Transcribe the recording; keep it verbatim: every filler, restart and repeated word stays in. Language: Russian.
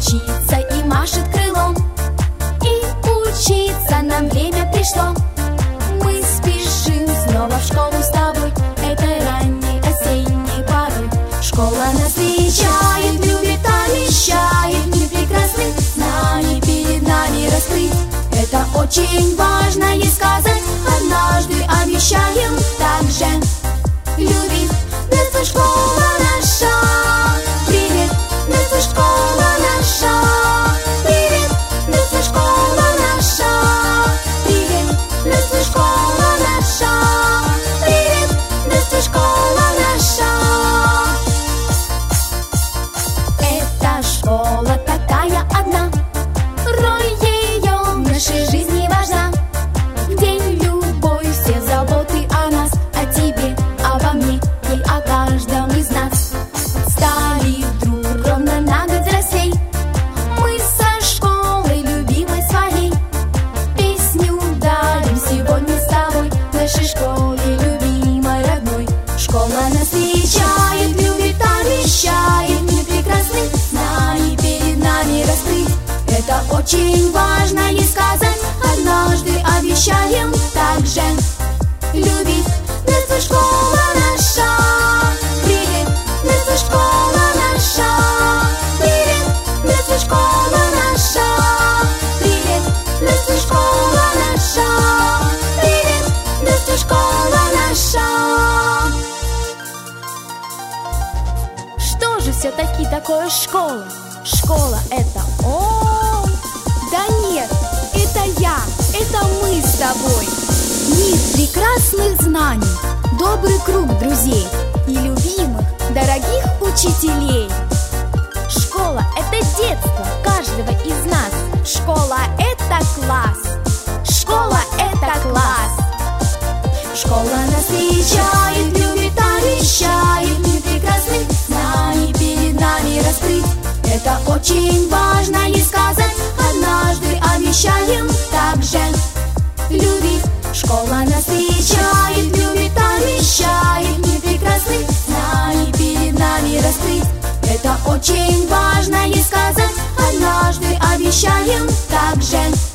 учиться и машет крылом. И учиться нам время пришло. Мы спешим снова в школу с тобой этой ранней осенней порой. Школа нас встречает, любит, обещает мир прекрасных знаний перед нами раскрыть. Это очень важно ей сказать, однажды обещаем также любить. Детство, школа наша, привет, детство, школа наша, привет, детство, школа наша, привет, детство, школа наша, привет, детство, школа наша. Эта школа такая одна, роль ее в нашей жизни важна. Где любовь, все заботы о нас, о тебе, обо мне и о каждом из нас. Стали вдруг ровно на год взрослей мы со школой любимой своей. Песню дарим сегодня с тобой нашей школе любимой, родной. Школа нас встречает, любит, обещает мир прекрасных знаний перед нами раскрыть. Это очень важно ей сказать, однажды обещаем также любить. Детство, школа наша, привет, детство, школа наша, привет, детство, школа наша, привет, детство, школа наша, привет, детство, школа наша. Что же все-таки такое школа? Школа — это он? Да нет, это я, это мы с тобой. Мир прекрасных знаний, добрый круг друзей и любимых, дорогих учителей. Школа — это детство каждого из нас. Школа — это класс. Школа — это класс. Школа нас встречает, любит, обещает мир прекрасных знаний перед нами раскрыть. Это очень важно ей сказать, однажды обещаем также любить. Школа нас встречает, любит, обещает мир прекрасных знаний перед нами раскрыть. Это очень важно ей сказать, однажды обещаем также